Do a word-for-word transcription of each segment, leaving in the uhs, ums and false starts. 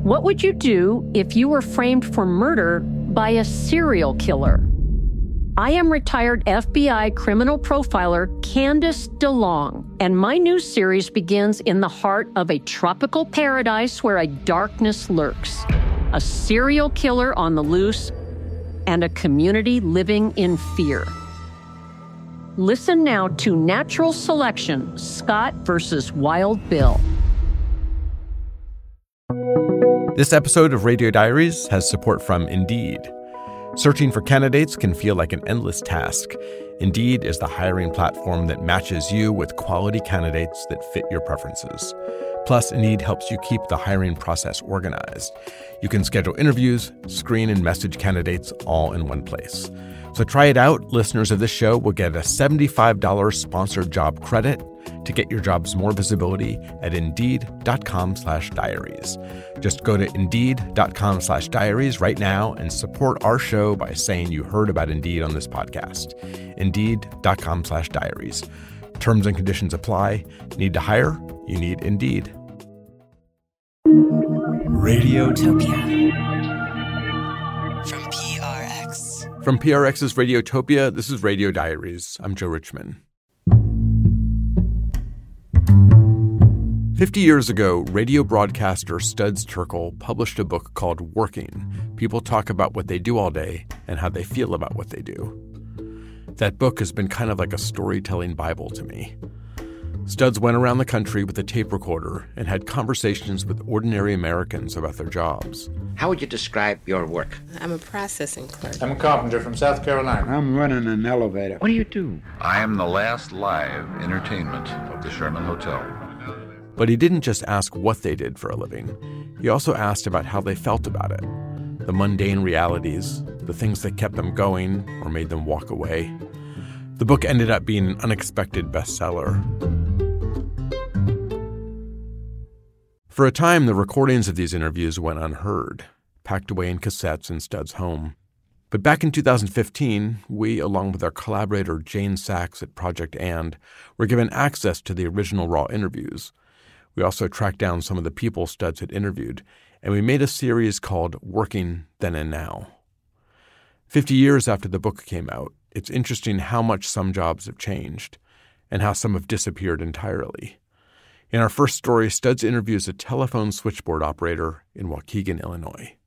What would you do if you were framed for murder by a serial killer? I am retired F B I criminal profiler Candice DeLong, and my new series begins in the heart of a tropical paradise where a darkness lurks, a serial killer on the loose, and a community living in fear. Listen now to Natural Selection, Scott versus Wild Bill. This episode of Radio Diaries has support from Indeed. Searching for candidates can feel like an endless task. Indeed is the hiring platform that matches you with quality candidates that fit your preferences. Plus, Indeed helps you keep the hiring process organized. You can schedule interviews, screen and message candidates all in one place. So try it out. Listeners of this show will get a seventy-five dollars sponsored job credit to get your jobs more visibility at Indeed.com slash diaries. Just go to Indeed.com slash diaries right now and support our show by saying you heard about Indeed on this podcast. Indeed.com slash diaries. Terms and conditions apply. Need to hire? You need Indeed. Radiotopia. From P R X. From P R X's Radiotopia, this is Radio Diaries. I'm Joe Richman. Fifty years ago, radio broadcaster Studs Terkel published a book called Working. People talk about what they do all day and how they feel about what they do. That book has been kind of like a storytelling Bible to me. Studs went around the country with a tape recorder and had conversations with ordinary Americans about their jobs. How would you describe your work? I'm a processing clerk. I'm a carpenter from South Carolina. I'm running an elevator. What do you do? I am the last live entertainment of the Sherman Hotel. But he didn't just ask what they did for a living. He also asked about how they felt about it. The mundane realities, the things that kept them going or made them walk away. The book ended up being an unexpected bestseller. For a time, the recordings of these interviews went unheard, packed away in cassettes in Studs' home. But back in two thousand fifteen, we, along with our collaborator Jane Sachs at Project And, were given access to the original raw interviews. We also tracked down some of the people Studs had interviewed, and we made a series called Working Then and Now. Fifty years after the book came out, it's interesting how much some jobs have changed, and how some have disappeared entirely. In our first story, Studs interviews a telephone switchboard operator in Waukegan, Illinois.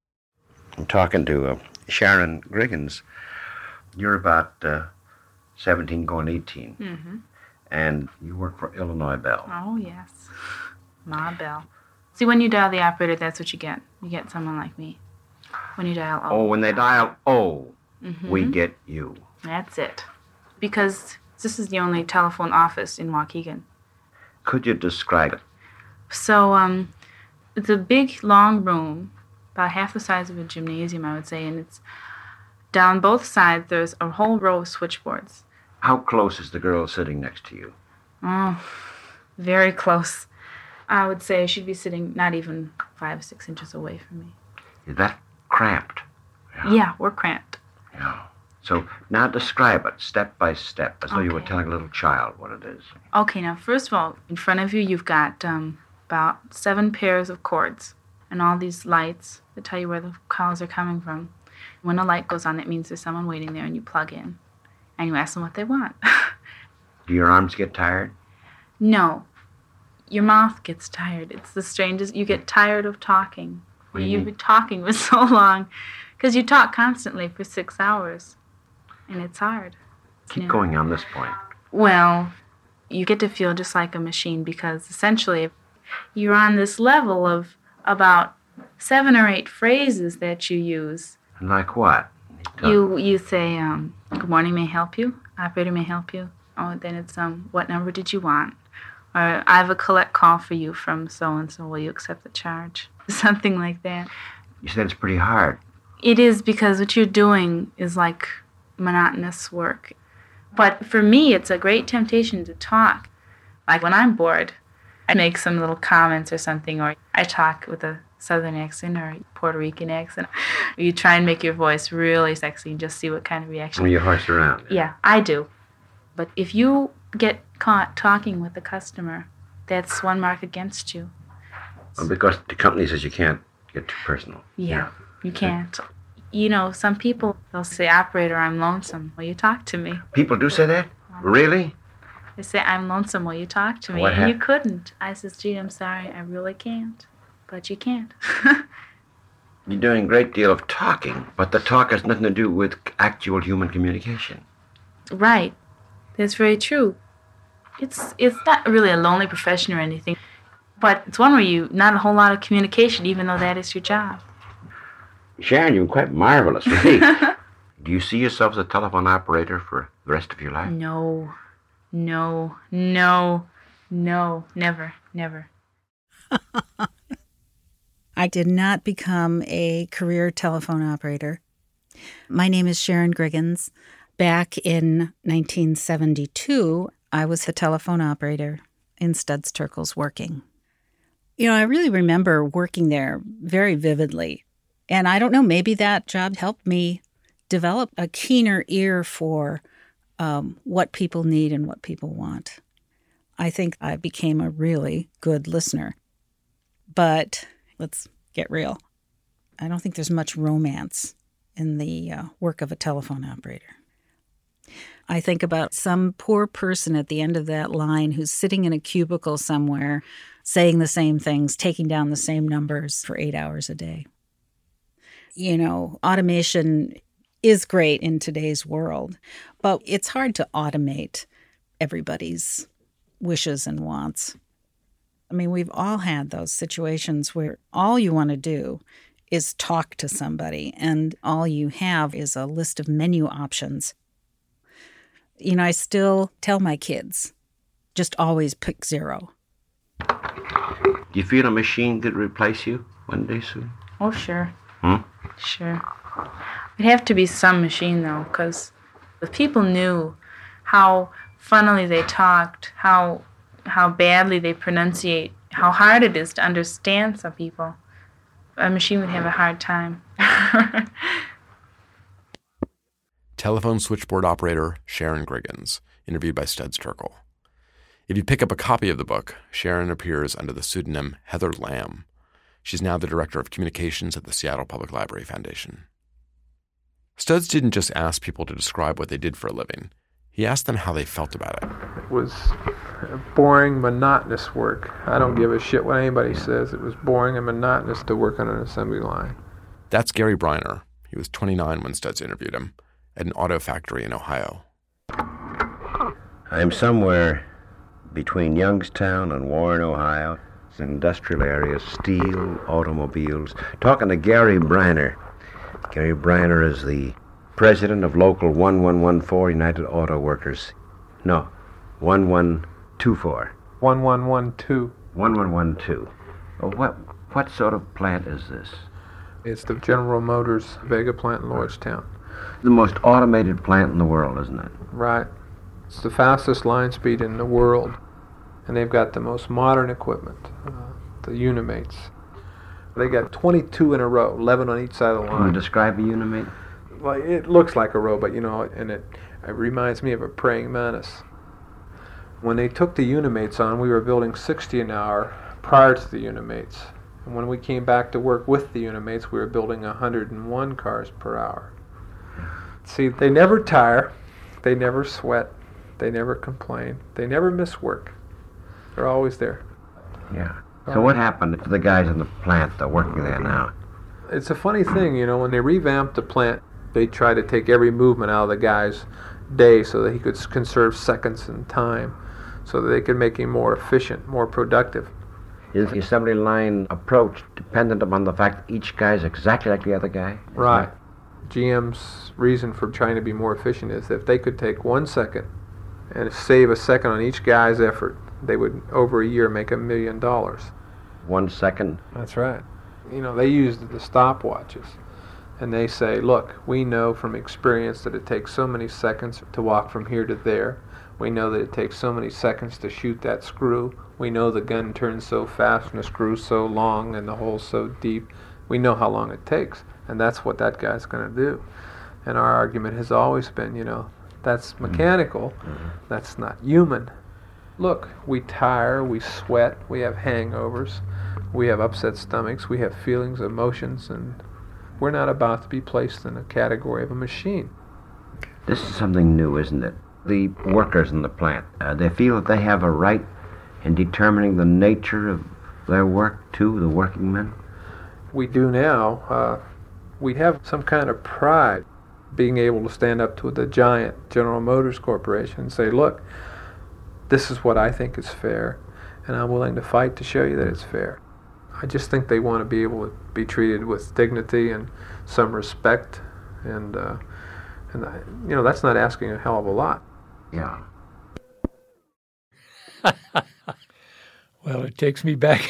I'm talking to uh, Sharon Griggins. You're about uh, seventeen going eighteen. Mm-hmm. And you work for Illinois Bell. Oh, yes. Ma Bell. See, when you dial the operator, that's what you get. You get someone like me. When you dial O. Oh, when they dial O, mm-hmm. we get you. That's it. Because this is the only telephone office in Waukegan. Could you describe it? So, um, it's a big, long room, about half the size of a gymnasium, I would say, and it's down both sides, there's a whole row of switchboards. How close is the girl sitting next to you? Oh, very close. I would say she'd be sitting not even five, six inches away from me. Is that cramped? Yeah, yeah we're cramped. Yeah. So now describe it step by step, as though okay. you were telling a little child what it is. Okay, now first of all, in front of you, you've got um, about seven pairs of cords and all these lights that tell you where the calls are coming from. When a light goes on, that means there's someone waiting there, and you plug in, and you ask them what they want. Do your arms get tired? No. Your mouth gets tired. It's the strangest. You get tired of talking. What do you You've mean? been talking for so long, because you talk constantly for six hours. And it's hard. Keep you know? going on this point. Well, you get to feel just like a machine because essentially you're on this level of about seven or eight phrases that you use. Like what? You you say, um, good morning, may I help you? Operator, may I help you? Oh, then it's, um, what number did you want? Or I have a collect call for you from so-and-so. Will you accept the charge? Something like that. You said it's pretty hard. It is because what you're doing is like monotonous work. But for me, it's a great temptation to talk. Like when I'm bored, I make some little comments or something, or I talk with a Southern accent or a Puerto Rican accent. You try and make your voice really sexy and just see what kind of reaction. When you horse around. Yeah, I do. But if you get caught talking with a customer, that's one mark against you. Well, because the company says you can't get too personal. Yeah, you can't. You know, some people, they'll say, operator, I'm lonesome. Will you talk to me? People do say that? Really? They say, I'm lonesome. Will you talk to me? What and hap- you couldn't. I says, gee, I'm sorry. I really can't. But you can't. You're doing a great deal of talking, but the talk has nothing to do with actual human communication. Right. That's very true. It's it's not really a lonely profession or anything, but it's one where you, not a whole lot of communication, even though that is your job. Sharon, you're quite marvelous, really. Do you see yourself as a telephone operator for the rest of your life? No, no, no, no, never, never. I did not become a career telephone operator. My name is Sharon Griggins. Back in nineteen seventy-two, I was a telephone operator in Studs Terkel's working. You know, I really remember working there very vividly. And I don't know, maybe that job helped me develop a keener ear for um, what people need and what people want. I think I became a really good listener. But let's get real. I don't think there's much romance in the uh, work of a telephone operator. I think about some poor person at the end of that line who's sitting in a cubicle somewhere, saying the same things, taking down the same numbers for eight hours a day. You know, automation is great in today's world, but it's hard to automate everybody's wishes and wants. I mean, we've all had those situations where all you want to do is talk to somebody, and all you have is a list of menu options. You know, I still tell my kids, just always pick zero. Do you feel a machine could replace you one day soon? Oh, sure. Hmm? Sure. It'd have to be some machine, though, because if people knew how funnily they talked, how how badly they pronunciate, how hard it is to understand some people, a machine would have a hard time. Telephone switchboard operator Sharon Griggins, interviewed by Studs Terkel. If you pick up a copy of the book, Sharon appears under the pseudonym Heather Lamb. She's now the director of communications at the Seattle Public Library Foundation. Studs didn't just ask people to describe what they did for a living. He asked them how they felt about it. It was boring, monotonous work. I don't give a shit what anybody says. It was boring and monotonous to work on an assembly line. That's Gary Briner. He was twenty-nine when Studs interviewed him at an auto factory in Ohio. I'm somewhere between Youngstown and Warren, Ohio. It's an industrial area, steel, automobiles. Talking to Gary Briner. Gary Briner is the president of Local one one one four United Auto Workers. No, one one two four. one one one two. one one one two. Oh, what, what sort of plant is this? It's the General Motors Vega plant in Lordstown. The most automated plant in the world, isn't it? Right. It's the fastest line speed in the world. And they've got the most modern equipment, uh, the Unimates. They got twenty-two in a row, eleven on each side of the Can you line. describe a Unimate? Well, it looks like a robot, you know, and it, it reminds me of a praying mantis. When they took the Unimates on, we were building sixty an hour prior to the Unimates. And when we came back to work with the Unimates, we were building one hundred one cars per hour. See, they never tire, they never sweat, they never complain, they never miss work. They're always there. Yeah. So what happened to the guys in the plant that are working there now? It's a funny thing, you know, when they revamped the plant, they tried to take every movement out of the guy's day so that he could conserve seconds and time, so that they could make him more efficient, more productive. Is the assembly line approach dependent upon the fact that each guy is exactly like the other guy? Right. G M's reason for trying to be more efficient is that if they could take one second and save a second on each guy's effort, they would, over a year, make a million dollars. One second? That's right. You know, they use the stopwatches, and they say, look, we know from experience that it takes so many seconds to walk from here to there. We know that it takes so many seconds to shoot that screw. We know the gun turns so fast and the screw's so long and the hole's so deep. We know how long it takes, and that's what that guy's going to do. And our argument has always been, you know, that's mechanical, mm-hmm. That's not human. Look, we tire, we sweat, we have hangovers, We have upset stomachs, we have feelings, emotions, and we're not about to be placed in a category of a machine. This is something new, isn't it? The workers in the plant, uh, they feel that they have a right in determining the nature of their work, too, the working men? We do now. Uh, we have some kind of pride being able to stand up to the giant General Motors Corporation and say, look, this is what I think is fair, and I'm willing to fight to show you that it's fair. I just think they want to be able to be treated with dignity and some respect, and, uh, and I, you know, that's not asking a hell of a lot. Yeah. Well, it takes me back.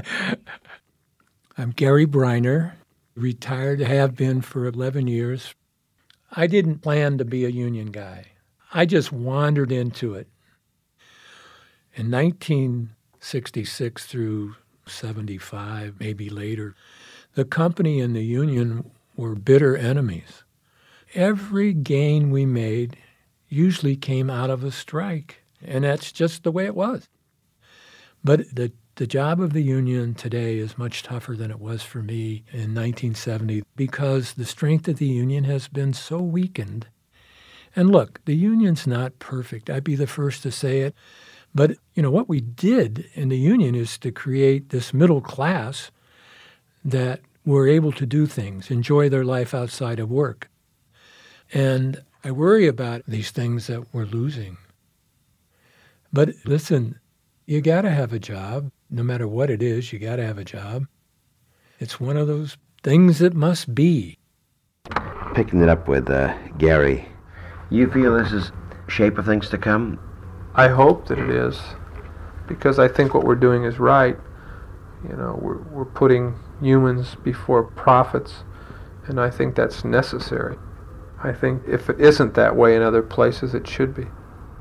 I'm Gary Briner, retired, have been for eleven years. I didn't plan to be a union guy. I just wandered into it. In nineteen sixty-six through seventy-five, maybe later, the company and the union were bitter enemies. Every gain we made usually came out of a strike, and that's just the way it was. But the, the job of the union today is much tougher than it was for me in nineteen seventy because the strength of the union has been so weakened. And look, the union's not perfect. I'd be the first to say it. But, you know, what we did in the union is to create this middle class that were able to do things, enjoy their life outside of work. And I worry about these things that we're losing. But listen, you got to have a job. No matter what it is, you got to have a job. It's one of those things that must be. Picking it up with uh, Gary, you feel this is shape of things to come? I hope that it is, because I think what we're doing is right. You know, we're, we're putting humans before profits, and I think that's necessary. I think if it isn't that way in other places, it should be.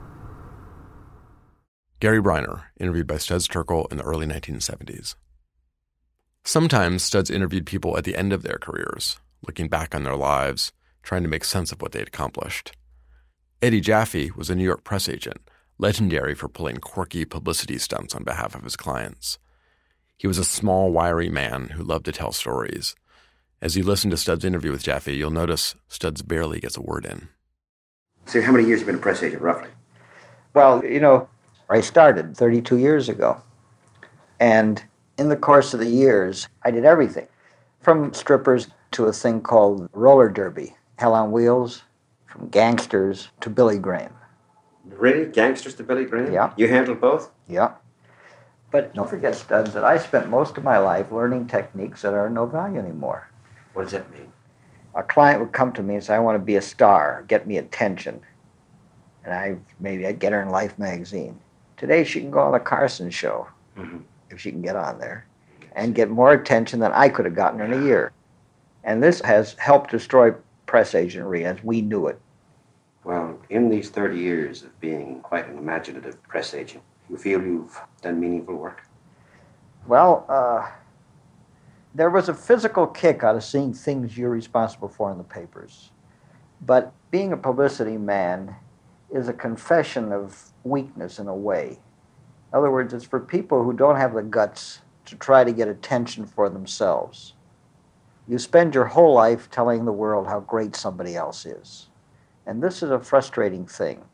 Gary Briner, interviewed by Studs Terkel in the early nineteen seventies. Sometimes Studs interviewed people at the end of their careers, looking back on their lives, trying to make sense of what they'd accomplished. Eddie Jaffe was a New York press agent, legendary for pulling quirky publicity stunts on behalf of his clients. He was a small, wiry man who loved to tell stories. As you listen to Studs' interview with Jaffe, you'll notice Studs barely gets a word in. So how many years have you been a press agent, roughly? Well, you know, I started thirty-two years ago. And in the course of the years, I did everything. From strippers to a thing called roller derby, Hell on Wheels, from gangsters to Billy Graham. Really? Gangsters to Billy Graham? Yeah. You handled both? Yeah. But don't forget, Studs, that I spent most of my life learning techniques that are of no value anymore. What does that mean? A client would come to me and say, I want to be a star, get me attention. And I maybe I'd get her in Life magazine. Today she can go on the Carson show, mm-hmm. if she can get on there, and get more attention than I could have gotten in a year. And this has helped destroy press agentry as we knew it. Well, in these thirty years of being quite an imaginative press agent, you feel you've done meaningful work? Well, uh, there was a physical kick out of seeing things you're responsible for in the papers. But being a publicity man is a confession of weakness in a way. In other words, it's for people who don't have the guts to try to get attention for themselves. You spend your whole life telling the world how great somebody else is. And this is a frustrating thing.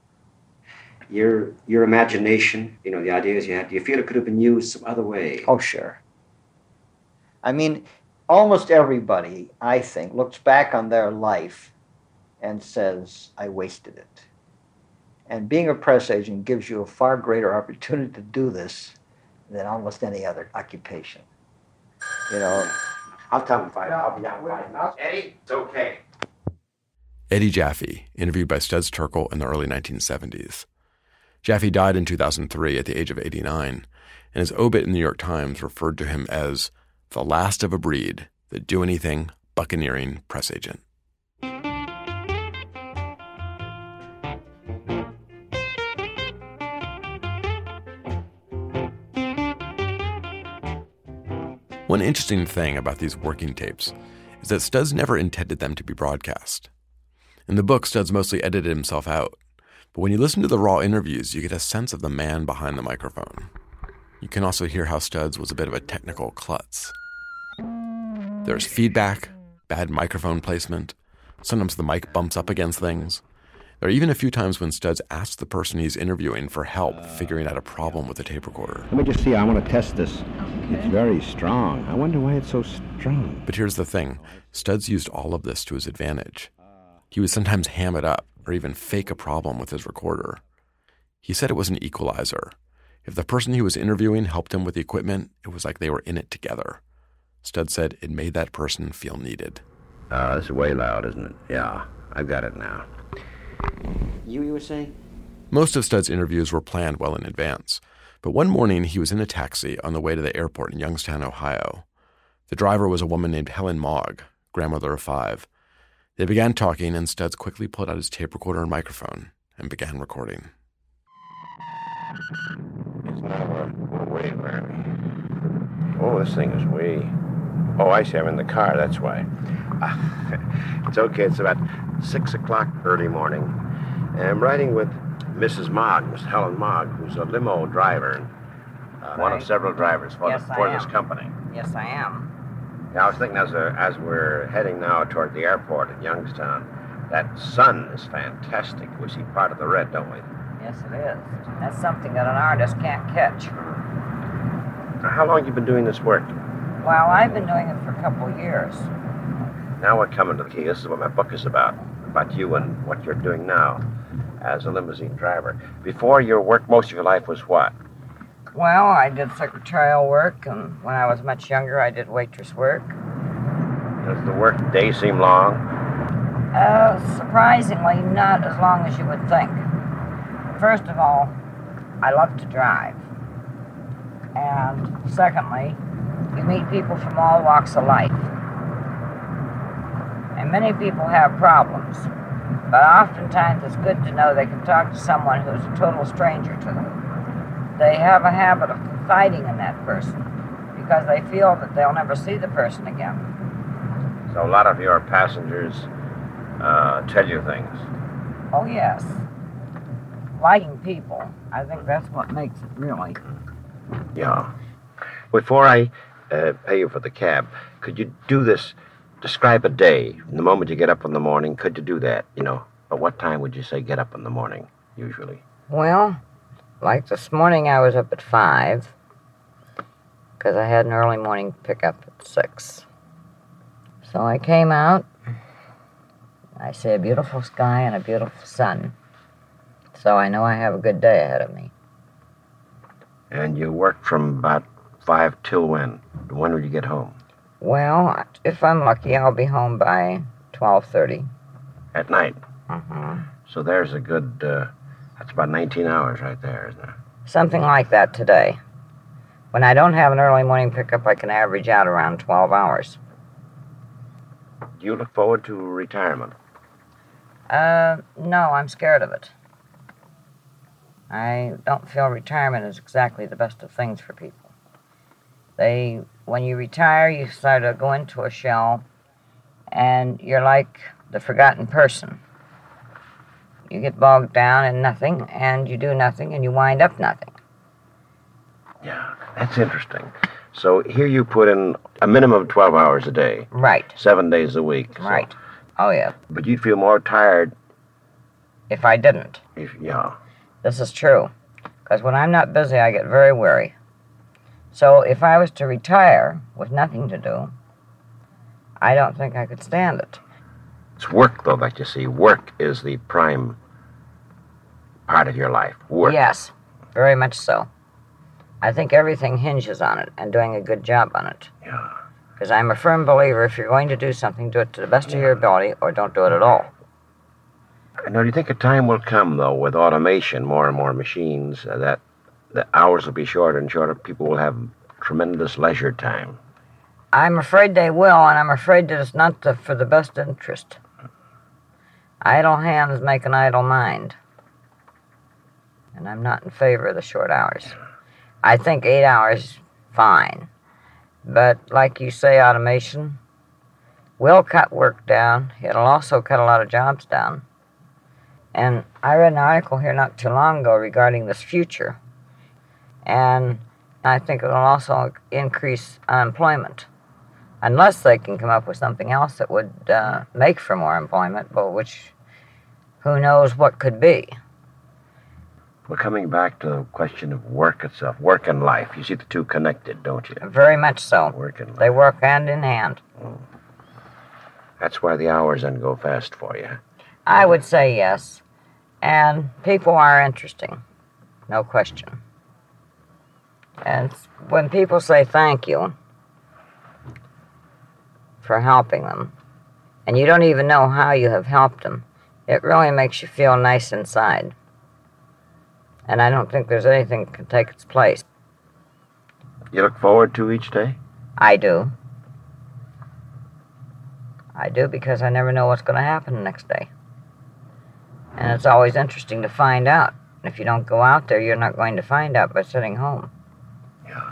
Your your imagination, you know, the ideas you had, do you feel it could have been used some other way? Oh, sure. I mean, almost everybody, I think, looks back on their life and says, I wasted it. And being a press agent gives you a far greater opportunity to do this than almost any other occupation. You know, I'll tell him five. No, I'll be out five minutes. Eddie, it's okay. Eddie Jaffe, interviewed by Studs Terkel in the early nineteen seventies. Jaffe died in two thousand three at the age of eighty-nine, and his obit in the New York Times referred to him as the last of a breed that do anything buccaneering press agent. One interesting thing about these working tapes is that Studs never intended them to be broadcast. In the book, Studs mostly edited himself out, but when you listen to the raw interviews, you get a sense of the man behind the microphone. You can also hear how Studs was a bit of a technical klutz. There's feedback, bad microphone placement. Sometimes the mic bumps up against things. There are even a few times when Studs asks the person he's interviewing for help figuring out a problem with the tape recorder. Let me just see. I want to test this. Okay. It's very strong. I wonder why it's so strong. But here's the thing. Studs used all of this to his advantage. He would sometimes ham it up or even fake a problem with his recorder. He said it was an equalizer. If the person he was interviewing helped him with the equipment, it was like they were in it together. Studs said it made that person feel needed. Uh, this is way loud, isn't it? Yeah, I've got it now. You, you were saying? Most of Studs' interviews were planned well in advance, but one morning he was in a taxi on the way to the airport in Youngstown, Ohio. The driver was a woman named Helen Mogg, grandmother of five. They began talking, and Studs quickly pulled out his tape recorder and microphone and began recording. It's not we're way where Oh, this thing is way... Oh, I see. I'm in the car. That's why. Uh, it's okay. It's about six o'clock early morning. And I'm riding with Missus Mogg, Miss Helen Mogg, who's a limo driver. Uh, one of several drivers for, yes, the, for this am. company. Yes, I am. Yeah, I was thinking as, a, as we're heading now toward the airport in Youngstown, that sun is fantastic. We see part of the red, don't we? Yes, it is. That's something that an artist can't catch. Now, how long have you been doing this work? Well, I've been doing it for a couple of years. Now we're coming to the key. This is what my book is about, about you and what you're doing now as a limousine driver. Before your work, most of your life was what? Well, I did secretarial work, and when I was much younger, I did waitress work. Does the work day seem long? Uh, surprisingly, not as long as you would think. First of all, I love to drive. And secondly, you meet people from all walks of life. And many people have problems, but oftentimes it's good to know they can talk to someone who's a total stranger to them. They have a habit of confiding in that person because they feel that they'll never see the person again. So a lot of your passengers uh, tell you things. Oh, yes. Liking people, I think that's what makes it really. Yeah. Before I uh, pay you for the cab, could you do this, describe a day, from the moment you get up in the morning, could you do that, you know? At what time would you say get up in the morning, usually? Well, like this morning I was up at five, because I had an early morning pickup at six. So I came out, I see a beautiful sky and a beautiful sun, so I know I have a good day ahead of me. And you work from about five till when? When will you get home? Well, if I'm lucky, I'll be home by twelve thirty. At night? Mm-hmm. So there's a good, uh, that's about nineteen hours right there, isn't it? Something like that today. When I don't have an early morning pickup, I can average out around twelve hours. Do you look forward to retirement? Uh, no, I'm scared of it. I don't feel retirement is exactly the best of things for people. They, when you retire, you sort of go into a shell, and you're like the forgotten person. You get bogged down in nothing, and you do nothing, and you wind up nothing. Yeah, that's interesting. So here you put in a minimum of twelve hours a day. Right. Seven days a week. So. Right. Oh, yeah. But you'd feel more tired. If I didn't. If, yeah. This is true. Because when I'm not busy, I get very weary. So if I was to retire with nothing to do, I don't think I could stand it. It's work, though, that you see. Work is the prime part of your life. Work. Yes, very much so. I think everything hinges on it and doing a good job on it. Yeah. Because I'm a firm believer if you're going to do something, do it to the best yeah. of your ability or don't do it at all. Now, do you think a time will come, though, with automation, more and more machines, uh, that the hours will be shorter and shorter, people will have tremendous leisure time? I'm afraid they will, and I'm afraid that it's not the, for the best interest. Idle hands make an idle mind. And I'm not in favor of the short hours. I think eight hours, fine. But like you say, automation will cut work down. It'll also cut a lot of jobs down. And I read an article here not too long ago regarding this future. And I think it'll also increase unemployment, unless they can come up with something else that would uh, make for more employment, but which who knows what could be. We're coming back to the question of work itself, work and life. You see the two connected, don't you? Very much so. Work and life. They work hand in hand. Mm. That's why the hours then go fast for you. I would say yes. And people are interesting, no question. And when people say thank you for helping them, and you don't even know how you have helped them, it really makes you feel nice inside. And I don't think there's anything that can take its place. You look forward to each day? I do. I do, because I never know what's going to happen the next day. And it's always interesting to find out. If you don't go out there, you're not going to find out by sitting home. Yeah.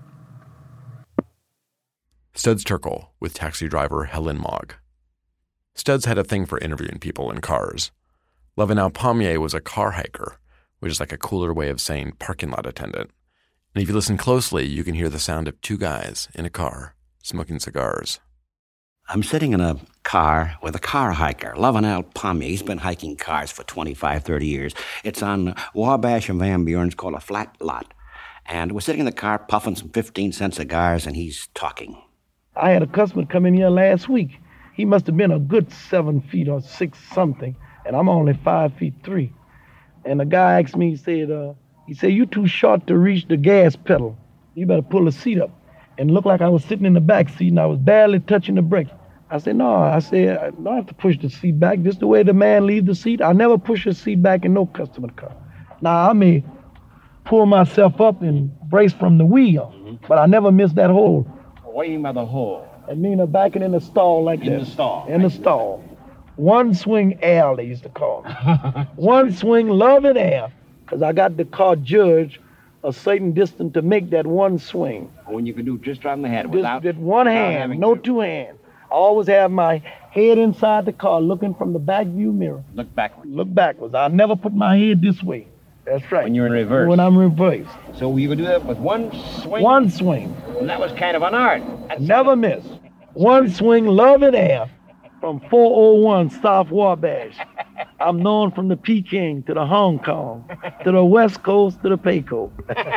Studs Terkel with taxi driver Helen Mogg. Studs had a thing for interviewing people in cars. Levinal Pommier was a car hiker, which is like a cooler way of saying parking lot attendant. And if you listen closely, you can hear the sound of two guys in a car smoking cigars. I'm sitting in a car with a car hiker, Levinal Pommier. He's been hiking cars for twenty-five, thirty years. It's on Wabash and Van Buren's, called a flat lot. And we're sitting in the car puffing some fifteen-cent cigars, and he's talking. I had a customer come in here last week. He must have been a good seven feet or six something, and I'm only five feet three. And the guy asked me, he said, uh, he said, "You too short to reach the gas pedal. You better pull the seat up." And it looked like I was sitting in the back seat, and I was barely touching the brakes. I said, no, I said, I don't have to push the seat back. Just the way the man leaves the seat. I never push a seat back in no customer car. Now, I may pull myself up and brace from the wheel, mm-hmm. but I never miss that hole. What do you mean by the hole? I mean, backing in the stall like in that. In the stall? In the stall. One swing air, they used to call it. One swing love and air, because I got the car judged a certain distance to make that one swing. When you can do just right in the head just, without... Just one hand, no to... two hands. I always have my head inside the car looking from the back view mirror. Look backwards. Look backwards. I never put my head this way. That's right. When you're in reverse. When I'm reversed. So you can do that with one swing? One swing. And that was kind of an art. That's never miss. One swing, love and air, from four oh one South Wabash. I'm known from the Peking to the Hong Kong, to the West Coast, to the Payco.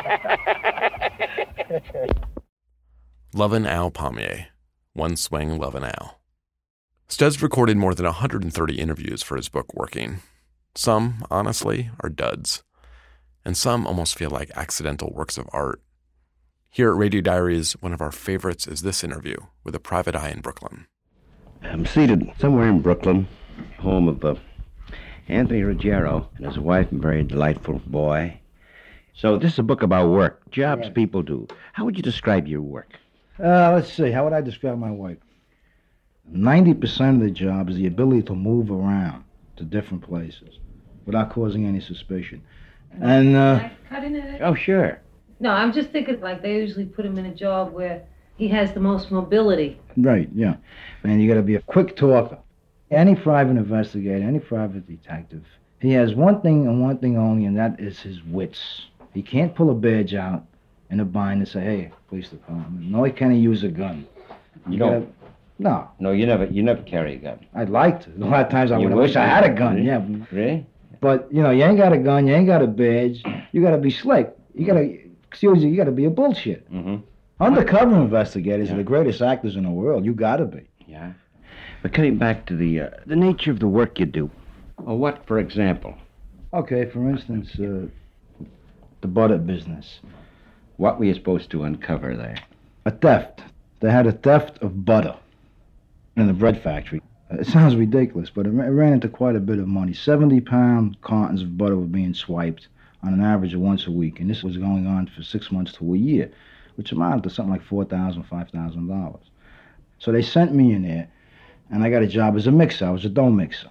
Levinal Pommier. One swing, Levinal. Studs recorded more than one hundred thirty interviews for his book Working. Some, honestly, are duds. And some almost feel like accidental works of art. Here at Radio Diaries, one of our favorites is this interview with a private eye in Brooklyn. I'm seated somewhere in Brooklyn, home of uh, Anthony Ruggiero and his wife, a very delightful boy. So this is a book about work, jobs yeah. people do. How would you describe your work? Uh, let's see, how would I describe my work? ninety percent of the job is the ability to move around to different places without causing any suspicion. And, uh... Can I cut in it? Oh, sure. No, I'm just thinking, like, they usually put him in a job where he has the most mobility. Right, yeah. And you gotta be a quick talker. Any private investigator, any private detective, he has one thing and one thing only, and that is his wits. He can't pull a badge out in a bind and say, hey, police department. No, he can't use a gun. You, you don't? Gotta, no. No, you never you never carry a gun. I'd like to. A lot of times I would wish I had a gun, really? yeah. Really? But, you know, you ain't got a gun, you ain't got a badge, you gotta be slick. You gotta, excuse me, you gotta be a bullshit. Mm-hmm. Undercover investigators yeah. are the greatest actors in the world. You gotta be. Yeah. But coming back to the uh, the nature of the work you do. Well, what, for example? Okay, for instance, uh, the butter business. What were you supposed to uncover there? A theft. They had a theft of butter in the bread factory. It sounds ridiculous, but it ran into quite a bit of money. seventy-pound cartons of butter were being swiped on an average of once a week, and this was going on for six months to a year, which amounted to something like four thousand dollars, five thousand dollars. So they sent me in there, and I got a job as a mixer. I was a dough mixer.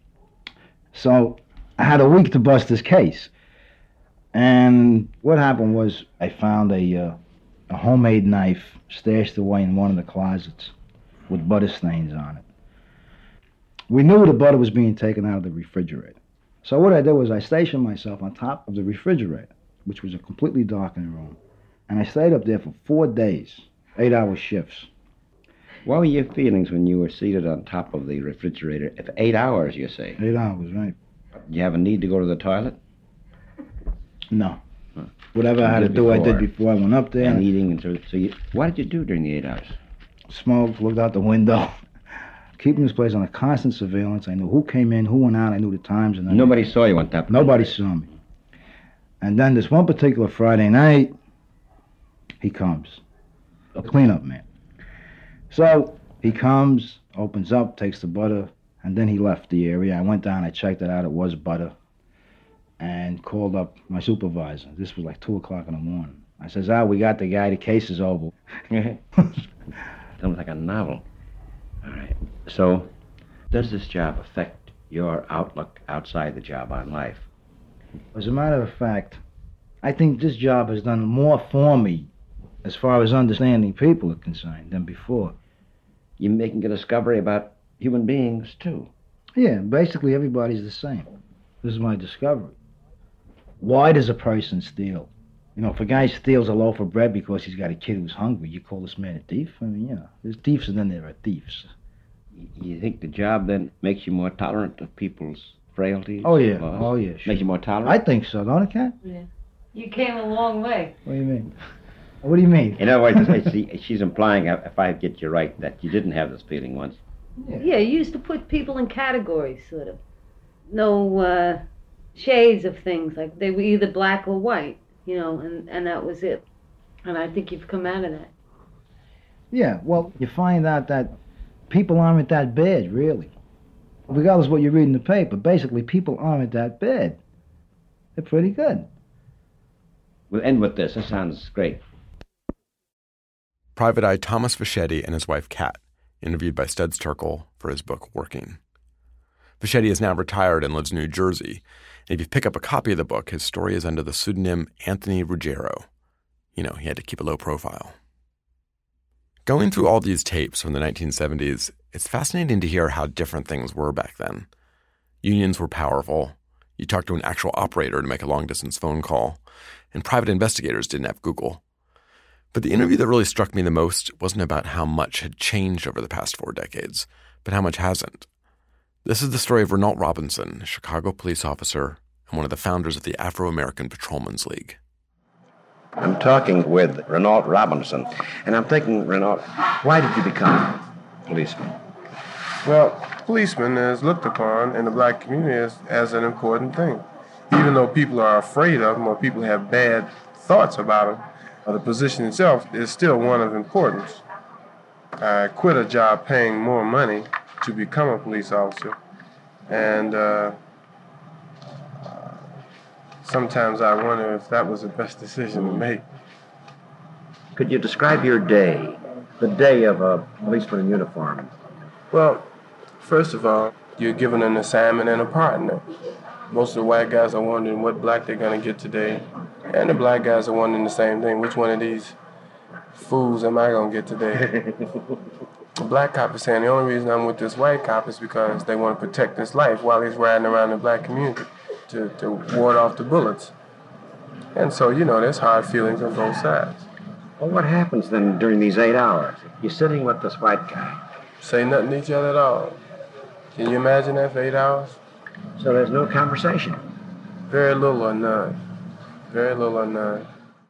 So I had a week to bust this case. And what happened was I found a, uh, a homemade knife stashed away in one of the closets with butter stains on it. We knew the butter was being taken out of the refrigerator. So what I did was I stationed myself on top of the refrigerator, which was a completely darkened room. And I stayed up there for four days, eight-hour shifts. What were your feelings when you were seated on top of the refrigerator for eight hours, you say? Eight hours, right. Did you have a need to go to the toilet? No. Huh. Whatever I had to do, I did before I went up there. And eating and so, so you, what did you do during the eight hours? Smoked, looked out the window. Keeping this place under constant surveillance. I knew who came in, who went out. I knew the times. And Nobody I, saw you on top. Nobody saw me. And then this one particular Friday night, he comes. A cleanup man. So he comes, opens up, takes the butter, and then he left the area. I went down, I checked it out, it was butter, and called up my supervisor. This was like two o'clock in the morning. I says, ah, we got the guy, the case is over. Sounds like a novel. All right. So, does this job affect your outlook outside the job on life? As a matter of fact, I think this job has done more for me as far as understanding people are concerned than before. You're making a discovery about human beings, too. Yeah, basically everybody's the same. This is my discovery. Why does a person steal? You know, if a guy steals a loaf of bread because he's got a kid who's hungry, you call this man a thief? I mean, you know, there's thieves and then there are thieves. You think the job then makes you more tolerant of people's frailties? Oh, yeah. Laws? Oh, yeah. Sure. Makes you more tolerant? I think so, don't it, Kat? Yeah. You came a long way. What do you mean? What do you mean? In other words, she, she's implying, if I get you right, that you didn't have this feeling once. Yeah, yeah, you used to put people in categories, sort of. No uh, shades of things, like they were either black or white, you know, and, and that was it. And I think you've come out of that. Yeah, well, you find out that people aren't that bad, really. Regardless of what you read in the paper, basically people aren't that bad. They're pretty good. We'll end with this. This sounds great. Private Eye Thomas Fischetti and his wife Kat, interviewed by Studs Terkel for his book Working. Fischetti is now retired and lives in New Jersey. And if you pick up a copy of the book, his story is under the pseudonym Anthony Ruggiero. You know, he had to keep a low profile. Going through all these tapes from the nineteen seventies, it's fascinating to hear how different things were back then. Unions were powerful. You talked to an actual operator to make a long-distance phone call. And private investigators didn't have Google. But the interview that really struck me the most wasn't about how much had changed over the past four decades, but how much hasn't. This is the story of Renault Robinson, a Chicago police officer and one of the founders of the Afro-American Patrolmen's League. I'm talking with Renault Robinson, and I'm thinking, Renault, why did you become a policeman? Well, policeman is looked upon in the black community as, as an important thing. Even though people are afraid of them or people have bad thoughts about them, uh, the position itself is still one of importance. I quit a job paying more money to become a police officer, and uh, sometimes I wonder if that was the best decision to make. Could you describe your day, the day of a policeman in uniform? Well, first of all, you're given an assignment and a partner. Most of the white guys are wondering what black they're going to get today, and the black guys are wondering the same thing. Which one of these fools am I going to get today? The black cop is saying the only reason I'm with this white cop is because they want to protect his life while he's riding around the black community to, to ward off the bullets. And so, you know, there's hard feelings on both sides. Well, what happens then during these eight hours? You're sitting with this white guy. Say nothing to each other at all. Can you imagine that for eight hours? So there's no conversation? Very little or none. Very little or none.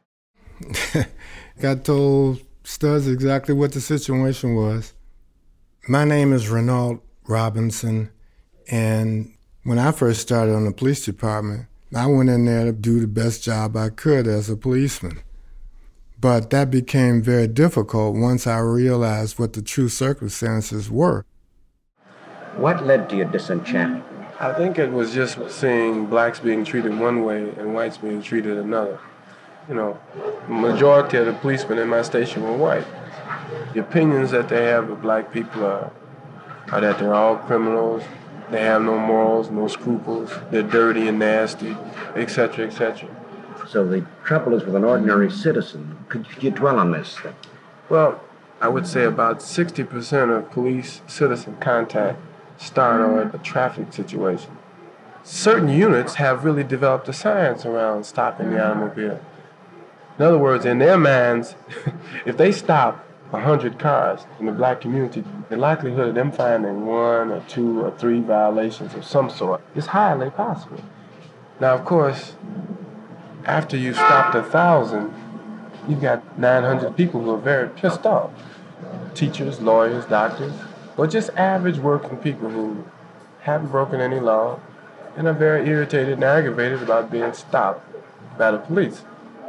Got told Studs exactly what the situation was. My name is Renault Robinson, and when I first started on the police department, I went in there to do the best job I could as a policeman. But that became very difficult once I realized what the true circumstances were. What led to your disenchantment? I think it was just seeing blacks being treated one way and whites being treated another. You know, the majority of the policemen in my station were white. The opinions that they have of black people are, are that they're all criminals, they have no morals, no scruples, they're dirty and nasty, et cetera, et cetera. So the trouble is with an ordinary citizen. Could you dwell on this? Well, I would say about sixty percent of police-citizen contact start on a traffic situation. Certain units have really developed a science around stopping the automobile. In other words, in their minds, if they stop one hundred cars in the black community, the likelihood of them finding one or two or three violations of some sort is highly possible. Now, of course, after you've stopped a thousand, you've got nine hundred people who are very pissed off. Teachers, lawyers, doctors, or just average working people who haven't broken any law and are very irritated and aggravated about being stopped by the police.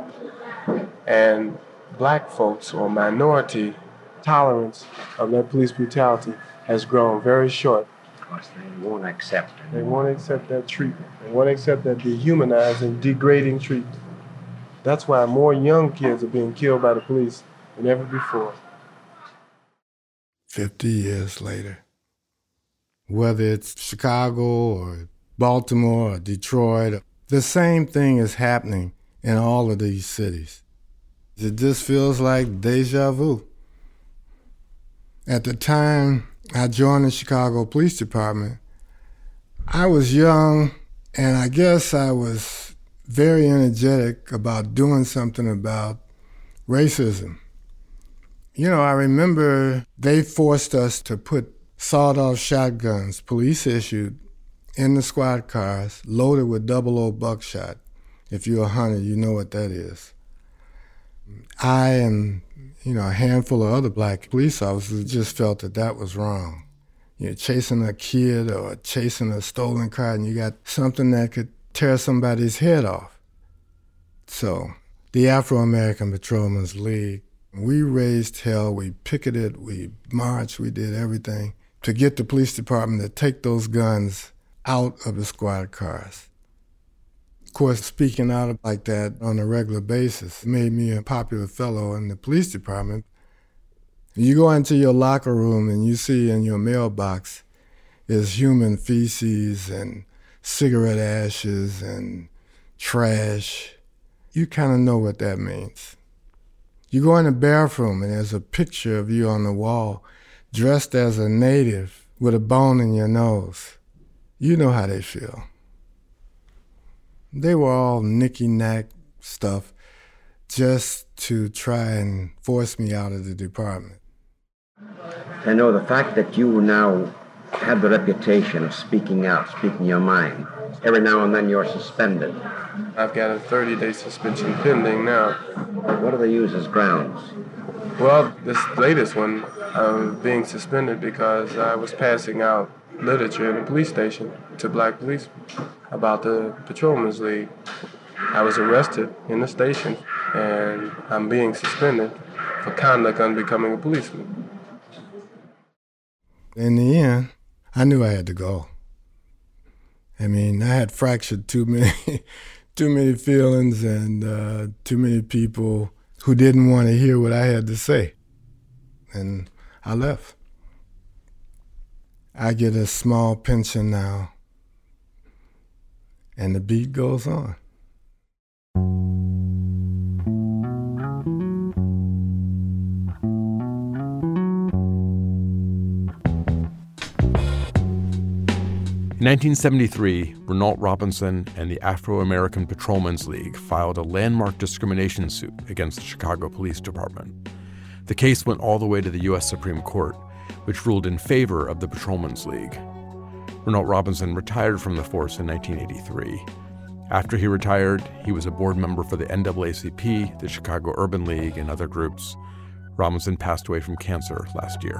And black folks or minority tolerance of that police brutality has grown very short. Of course, they won't accept it. They won't accept that treatment. They won't accept that dehumanizing, degrading treatment. That's why more young kids are being killed by the police than ever before. Fifty years later, whether it's Chicago or Baltimore or Detroit, the same thing is happening in all of these cities. It just feels like deja vu. At the time I joined the Chicago Police Department, I was young, and I guess I was very energetic about doing something about racism. You know, I remember they forced us to put sawed-off shotguns, police issued, in the squad cars, loaded with double O buckshot. If you're a hunter, you know what that is. I and, you know, a handful of other black police officers just felt that that was wrong. You're chasing a kid or chasing a stolen car, and you got something that could tear somebody's head off. So the Afro-American Patrolmen's League, we raised hell, we picketed, we marched, we did everything to get the police department to take those guns out of the squad cars. Of course, speaking out like that on a regular basis made me a popular fellow in the police department. You go into your locker room and you see in your mailbox is human feces and cigarette ashes and trash. You kind of know what that means. You go in the bathroom and there's a picture of you on the wall dressed as a native with a bone in your nose. You know how they feel. They were all nicky-knack stuff just to try and force me out of the department. I know the fact that you now have the reputation of speaking out, speaking your mind. Every now and then you're suspended. I've got a thirty-day suspension pending now. What do they use as grounds? Well, this latest one, I'm being suspended because I was passing out literature in the police station to black police about the Patrolmen's League. I was arrested in the station, and I'm being suspended for conduct unbecoming a policeman. In the end, I knew I had to go. I mean, I had fractured too many, too many feelings and uh, too many people who didn't want to hear what I had to say. And I left. I get a small pension now, and the beat goes on. In nineteen seventy-three, Renault Robinson and the Afro-American Patrolmen's League filed a landmark discrimination suit against the Chicago Police Department. The case went all the way to the U S Supreme Court, which ruled in favor of the Patrolmen's League. Renault Robinson retired from the force in nineteen eighty-three. After he retired, he was a board member for the N double A C P, the Chicago Urban League, and other groups. Robinson passed away from cancer last year.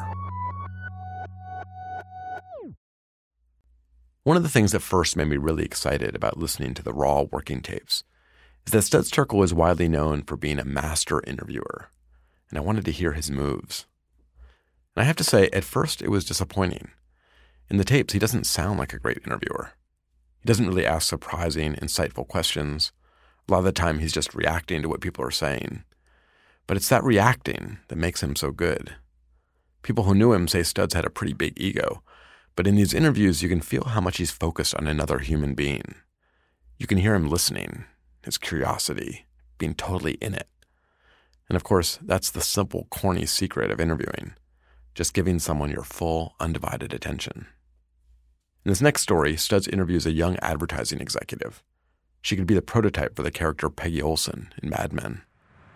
One of the things that first made me really excited about listening to the raw working tapes is that Studs Terkel is widely known for being a master interviewer, and I wanted to hear his moves. And I have to say, at first it was disappointing. In the tapes, he doesn't sound like a great interviewer. He doesn't really ask surprising, insightful questions. A lot of the time, he's just reacting to what people are saying. But it's that reacting that makes him so good. People who knew him say Studs had a pretty big ego, but in these interviews, you can feel how much he's focused on another human being. You can hear him listening, his curiosity, being totally in it. And of course, that's the simple, corny secret of interviewing, just giving someone your full, undivided attention. In this next story, Studs interviews a young advertising executive. She could be the prototype for the character Peggy Olson in Mad Men.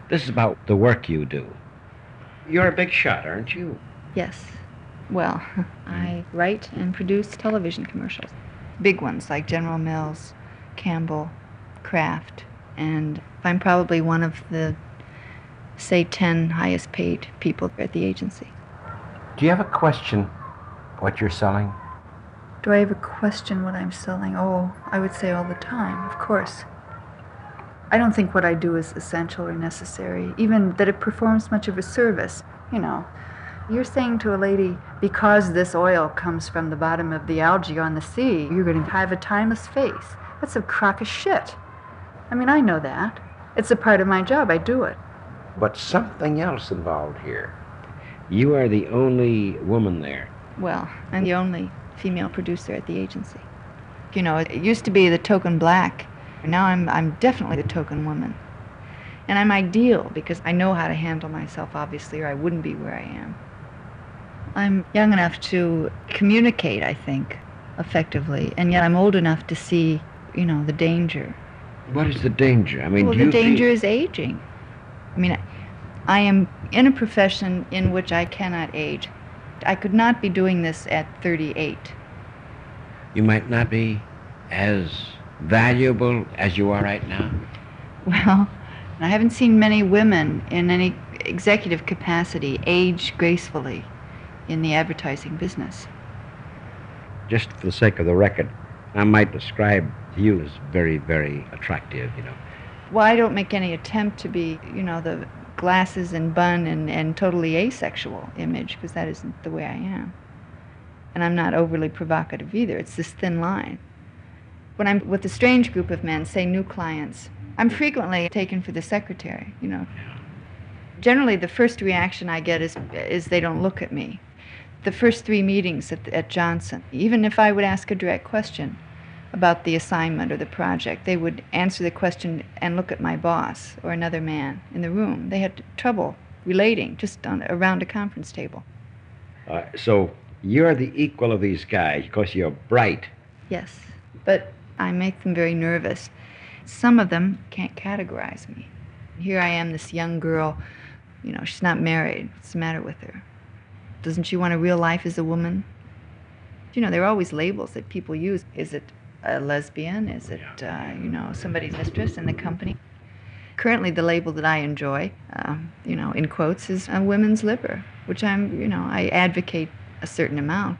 This is about the work you do. You're a big shot, aren't you? Yes. Well, I write and produce television commercials. Big ones like General Mills, Campbell, Kraft, and I'm probably one of the, say, ten highest paid people at the agency. Do you have a question what you're selling? Do I have a question what I'm selling? Oh, I would say all the time, of course. I don't think what I do is essential or necessary, even that it performs much of a service. You know, you're saying to a lady, because this oil comes from the bottom of the algae on the sea, you're going to have a timeless face. That's a crock of shit. I mean, I know that. It's a part of my job. I do it. But something else involved here. You are the only woman there. Well, I'm the only female producer at the agency. You know, it used to be the token black. Now I'm, I'm definitely the token woman. And I'm ideal because I know how to handle myself, obviously, or I wouldn't be where I am. I'm young enough to communicate, I think, effectively, and yet I'm old enough to see, you know, the danger. What is the danger? I mean, well, do the you danger feel... is aging. I mean, I am in a profession in which I cannot age. I could not be doing this at thirty-eight. You might not be as valuable as you are right now? Well, I haven't seen many women in any executive capacity age gracefully in the advertising business. Just for the sake of the record, I might describe you as very, very attractive, you know. Well, I don't make any attempt to be, you know, the glasses and bun and, and totally asexual image, because that isn't the way I am. And I'm not overly provocative either. It's this thin line. When I'm with a strange group of men, say new clients, I'm frequently taken for the secretary, you know. Generally, the first reaction I get is, is they don't look at me. The first three meetings at, at Johnson, even if I would ask a direct question about the assignment or the project, they would answer the question and look at my boss or another man in the room. They had trouble relating just on, around a conference table. Uh, so you're the equal of these guys because you're bright. Yes, but I make them very nervous. Some of them can't categorize me. Here I am, this young girl, you know, she's not married. What's the matter with her? Doesn't she want a real life as a woman? You know, there are always labels that people use. Is it a lesbian? Is it, uh, you know, somebody's mistress in the company? Currently, the label that I enjoy, uh, you know, in quotes, is a women's liver, which I'm, you know, I advocate a certain amount.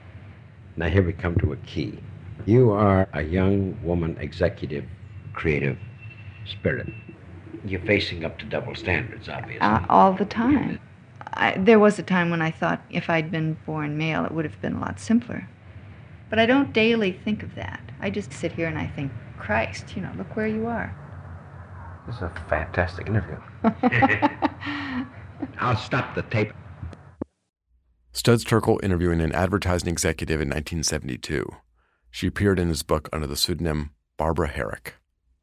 Now here we come to a key. You are a young woman executive, creative spirit. You're facing up to double standards, obviously. Uh, all the time. I, there was a time when I thought if I'd been born male, it would have been a lot simpler. But I don't daily think of that. I just sit here and I think, Christ, you know, look where you are. This is a fantastic interview. I'll stop the tape. Studs Terkel interviewing an advertising executive in nineteen seventy-two. She appeared in his book under the pseudonym Barbara Herrick.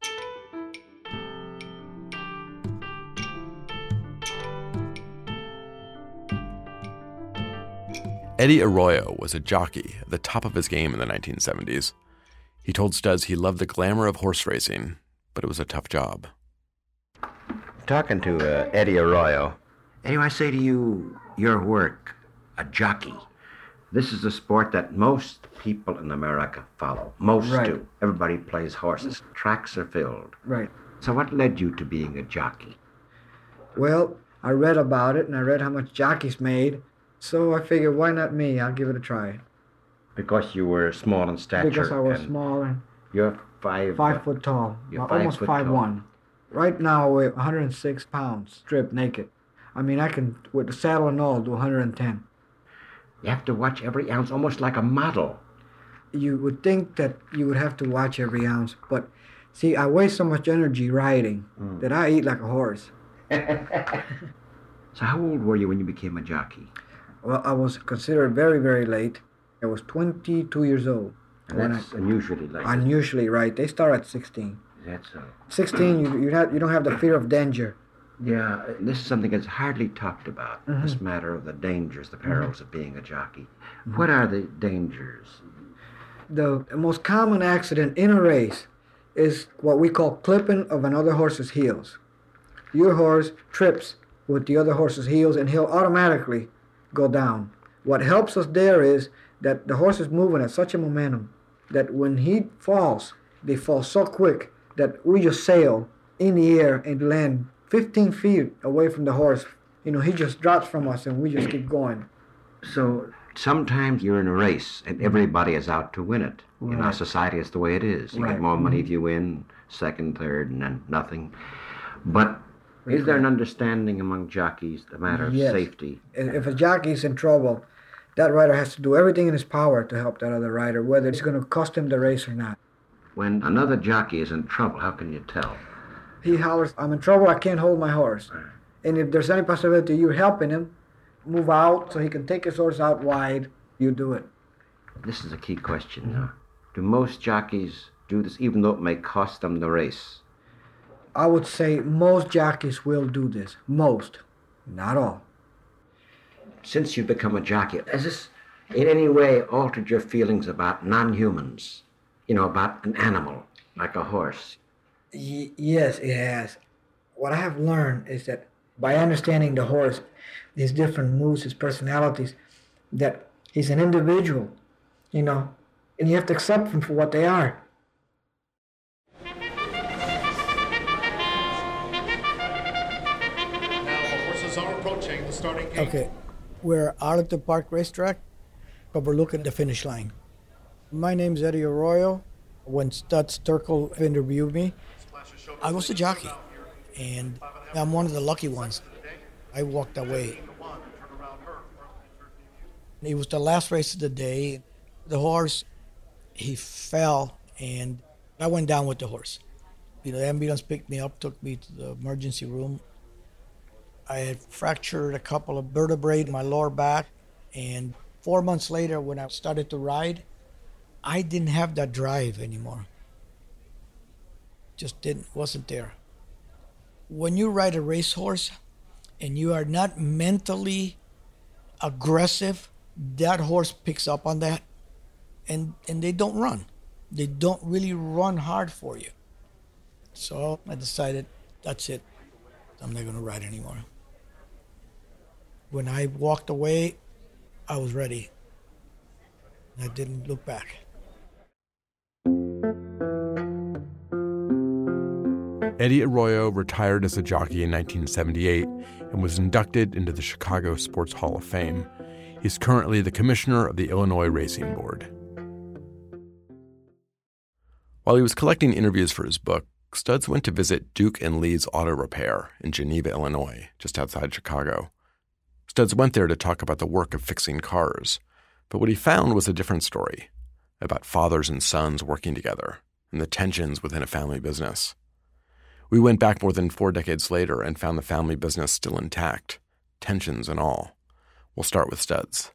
Eddie Arroyo was a jockey at the top of his game in the nineteen seventies. He told Studs he loved the glamour of horse racing, but it was a tough job. Talking to uh, Eddie Arroyo. Eddie, I say to you, your work, a jockey. This is a sport that most people in America follow. Most Right. do. Everybody plays horses. Tracks are filled. Right. So what led you to being a jockey? Well, I read about it, and I read how much jockeys made, so I figured, why not me? I'll give it a try. Because you were small in stature. Because I was and small and You're five... five foot tall, You're uh, five almost foot five tall. one. Right now, I weigh one hundred six pounds, stripped naked. I mean, I can, with the saddle and all, do one hundred ten. You have to watch every ounce, almost like a model. You would think that you would have to watch every ounce, but see, I waste so much energy riding Mm. that I eat like a horse. So how old were you when you became a jockey? Well, I was considered very, very late. I was twenty-two years old. And when that's I, unusually late. unusually right. They start at sixteen. Is that so? sixteen, you you have you don't have the fear of danger. Yeah, this is something that's hardly talked about, Mhm. this matter of the dangers, the perils Mm-hmm. of being a jockey. What are the dangers? The most common accident in a race is what we call clipping of another horse's heels. your horse trips with the other horse's heels and he'll automatically go down. What helps us there is that the horse is moving at such a momentum that when he falls, they fall so quick that we just sail in the air and land fifteen feet away from the horse. You know, he just drops from us and we just keep going. So sometimes you're in a race and everybody is out to win it. Right. In our society, it's the way it is. You Right. get more money if you win, second, third, and then nothing. But is there an understanding among jockeys, the matter of Yes. safety? If a jockey's in trouble, that rider has to do everything in his power to help that other rider, whether it's going to cost him the race or not. When another jockey is in trouble, how can you tell? He hollers, I'm in trouble, I can't hold my horse. And if there's any possibility you're helping him move out so he can take his horse out wide, you do it. This is a key question now. Do most jockeys do this even though it may cost them the race? I would say most jockeys will do this. Most. Not all. Since you've become a jockey, has this in any way altered your feelings about non-humans? You know, about an animal, like a horse? Y- yes, it has. What I have learned is that by understanding the horse, his different moods, his personalities, that he's an individual, you know, and you have to accept them for what they are. Horses are approaching the starting gate. Okay, we're Arlington Park Racetrack, but we're looking at the finish line. My name's Eddie Arroyo. When Stutz Terkel interviewed me, I was a jockey, and I'm one of the lucky ones. I walked away. It was the last race of the day. The horse, he fell, and I went down with the horse. You know, the ambulance picked me up, took me to the emergency room. I had fractured a couple of vertebrae in my lower back, and four months later, when I started to ride, I didn't have that drive anymore. Just didn't, wasn't there. When you ride a racehorse and you are not mentally aggressive, that horse picks up on that, and, and they don't run. They don't really run hard for you. So I decided, that's it. I'm not gonna ride anymore. When I walked away, I was ready. I didn't look back. Eddie Arroyo retired as a jockey in nineteen seventy-eight and was inducted into the Chicago Sports Hall of Fame. He's currently the commissioner of the Illinois Racing Board. While he was collecting interviews for his book, Stutz went to visit Duke and Lee's Auto Repair in Geneva, Illinois, just outside Chicago. Stutz went there to talk about the work of fixing cars, but what he found was a different story, about fathers and sons working together and the tensions within a family business. We went back more than four decades later and found the family business still intact, tensions and all. We'll start with Stutz.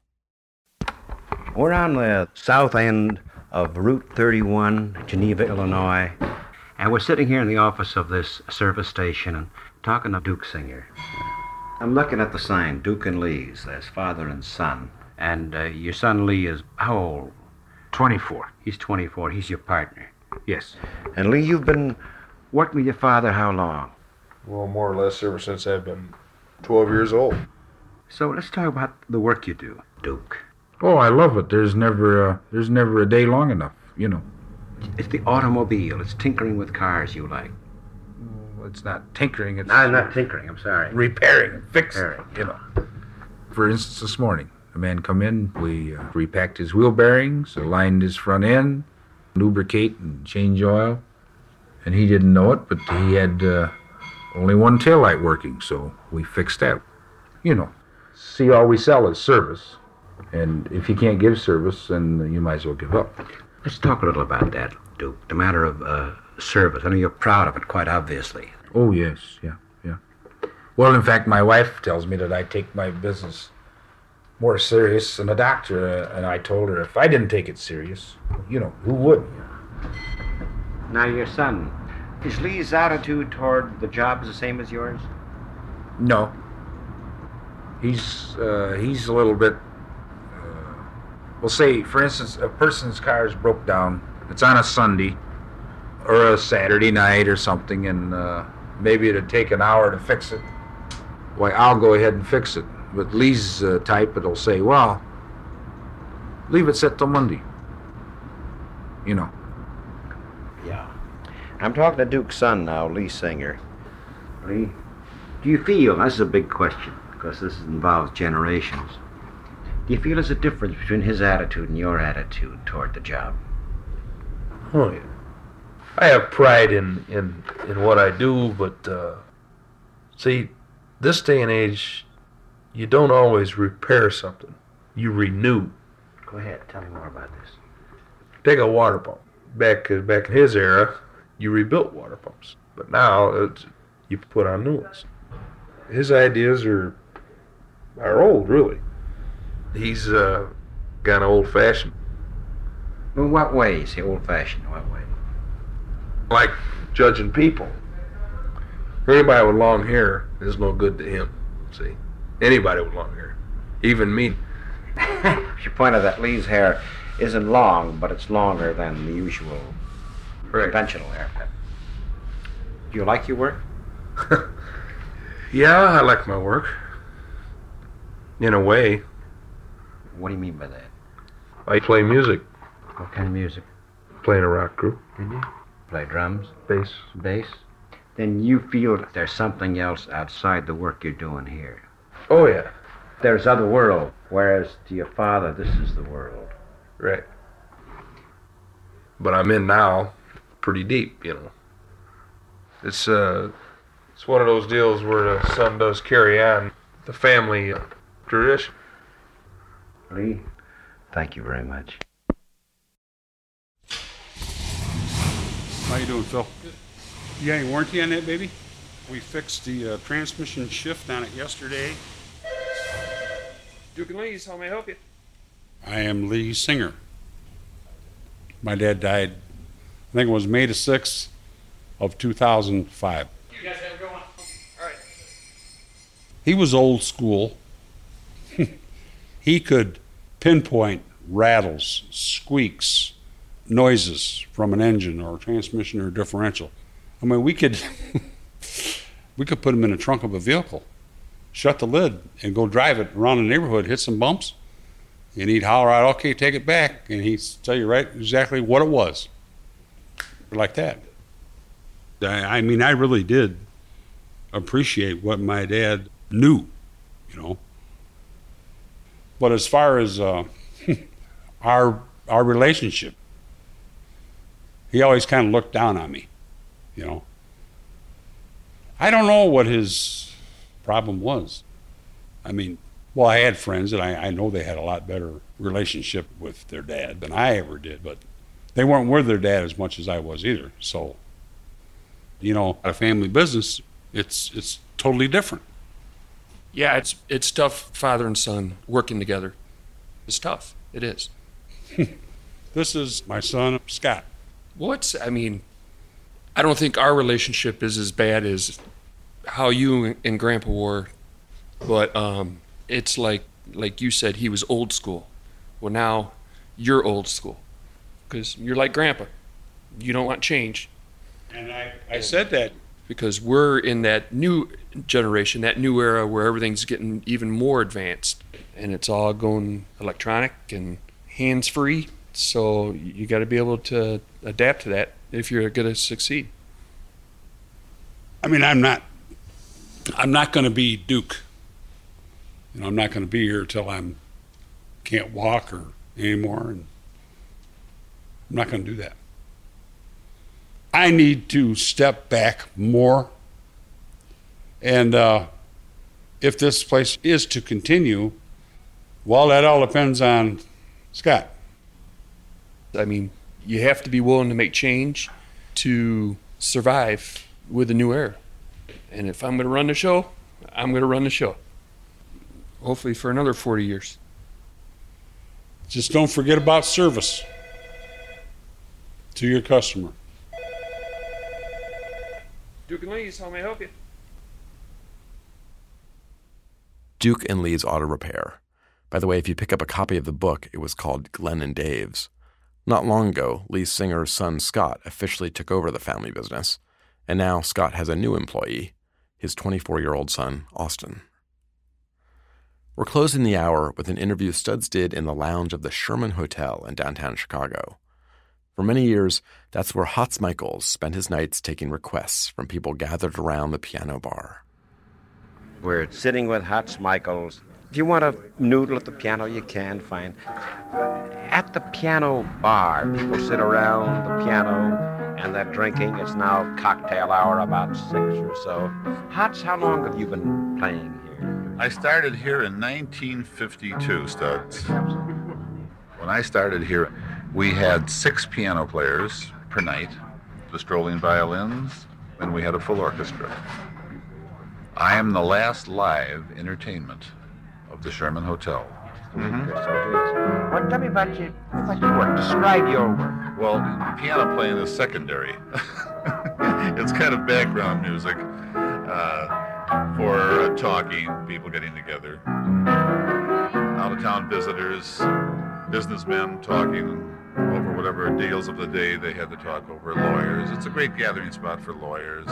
We're on the south end of Route thirty-one, Geneva, Illinois, and we're sitting here in the office of this service station and talking to Duke Singer. I'm looking at the sign, Duke and Lee's. There's father and son. And uh, your son Lee is how old? twenty-four. He's twenty-four. He's your partner. Yes. And Lee, you've been working with your father how long? Well, more or less ever since I've been twelve years old. So let's talk about the work you do, Duke. Oh, I love it. There's never uh, there's never a day long enough, you know. It's the automobile. It's tinkering with cars you like. Well, it's not tinkering. It's No, not tinkering. I'm sorry. repairing, fixing, Repairing. you know. For instance, this morning, a man come in. We uh, repacked his wheel bearings, aligned his front end, lubricate and change oil. And he didn't know it, but he had uh, only one taillight working, so we fixed that. You know, see, all we sell is service. And if you can't give service, then you might as well give up. Let's talk a little about that, Duke. The matter of uh, service. I know you're proud of it, quite obviously. Oh, yes, yeah, yeah. Well, in fact, my wife tells me that I take my business more serious than a doctor, uh, and I told her if I didn't take it serious, you know, who would? Now, your son, is Lee's attitude toward the job the same as yours? No. He's, uh, he's a little bit, uh, we'll say, for instance, a person's car is broke down. It's on a Sunday or a Saturday night or something, and uh, maybe it'd take an hour to fix it. Why, I'll go ahead and fix it. But Lee's uh, type, it'll say, well, leave it set till Monday. You know. Yeah. I'm talking to Duke's son now, Lee Singer. Lee, do you feel, this is a big question, because this involves generations, do you feel there's a difference between his attitude and your attitude toward the job? Oh, yeah. I have pride in, in, in what I do, but, uh, see, this day and age, you don't always repair something. You renew. Go ahead, tell me more about this. Take a water pump. Back, uh, back in his era, you rebuilt water pumps. But now, it's, you put on new ones. His ideas are, are old, really. He's uh, kind of old-fashioned. In what way is he old-fashioned? In what way? Like judging people. Anybody with long hair is no good to him, see? Anybody with long hair. Even me. She pointed that Lee's hair isn't long, but it's longer than the usual right. conventional haircut. Do you like your work? Yeah, I like my work. In a way. What do you mean by that? I play music. What kind of music? Play in a rock group. Did you? Play drums? Bass. Bass? Then you feel that there's something else outside the work you're doing here. Oh, yeah. There's other world, whereas to your father, this is the world. Right. But I'm in now pretty deep, you know. It's, uh, it's one of those deals where the son does carry on the family uh, tradition. Lee, thank you very much. How you doing, Phil? Good. You got any warranty on that, baby? We fixed the uh, transmission shift on it yesterday. Duke and Lee's, how may I help you? I am Lee Singer. My dad died, I think it was May the sixth of two thousand five. You guys have a good one. All right. He was old school. He could pinpoint rattles, squeaks, noises from an engine or a transmission or a differential. I mean, we could we could put him in the trunk of a vehicle, shut the lid, and go drive it around the neighborhood, hit some bumps, and he'd holler out, okay, take it back, and he'd tell you right exactly what it was. Like that. I, I mean, I really did appreciate what my dad knew, you know. But as far as uh, our our relationship, he always kind of looked down on me, you know. I don't know what his problem was. I mean, well, I had friends, and I, I know they had a lot better relationship with their dad than I ever did, but they weren't with their dad as much as I was either. So, you know, a family business, it's it's totally different. Yeah, it's it's tough, father and son working together. It's tough. It is. This is my son, Scott. What's, I mean, I don't think our relationship is as bad as how you and Grandpa were, but um, it's like, like you said, he was old school. Well, now you're old school because you're like Grandpa. You don't want change. And I, I said that. Because we're in that new generation, that new era where everything's getting even more advanced and it's all going electronic and hands-free. So you got to be able to adapt to that if you're going to succeed. I mean, I'm not, I'm not going to be Duke. You know, I'm not going to be here till I'm can't walk or anymore, and I'm not going to do that. I need to step back more, and uh, if this place is to continue, well, that all depends on Scott. I mean, you have to be willing to make change to survive with the new era. And if I'm going to run the show, I'm going to run the show. Hopefully for another forty years. Just don't forget about service to your customer. Duke and Lee's, how may I help you? Duke and Lee's Auto Repair. By the way, if you pick up a copy of the book, it was called Glenn and Dave's. Not long ago, Lee Singer's son Scott officially took over the family business, And now Scott has a new employee, his twenty-four-year-old son, Austin. We're closing the hour with an interview Studs did in the lounge of the Sherman Hotel in downtown Chicago. For many years, that's where Hots Michaels spent his nights taking requests from people gathered around the piano bar. We're sitting with Hots Michaels. If you want a noodle at the piano, you can find. At the piano bar, people sit around the piano and they're drinking. It's now cocktail hour, about six or so. Hots, how long have you been playing here? I started here in nineteen fifty-two, Studs. When I started here, we had six piano players per night, the strolling violins, and we had a full orchestra. I am the last live entertainment of the Sherman Hotel. Mm-hmm. Well, tell me about your, about your work. Describe your work. Well, piano playing is secondary. It's kind of background music uh, for uh, talking, people getting together, out-of-town visitors, businessmen talking over whatever deals of the day they had to talk over, lawyers. It's a great gathering spot for lawyers.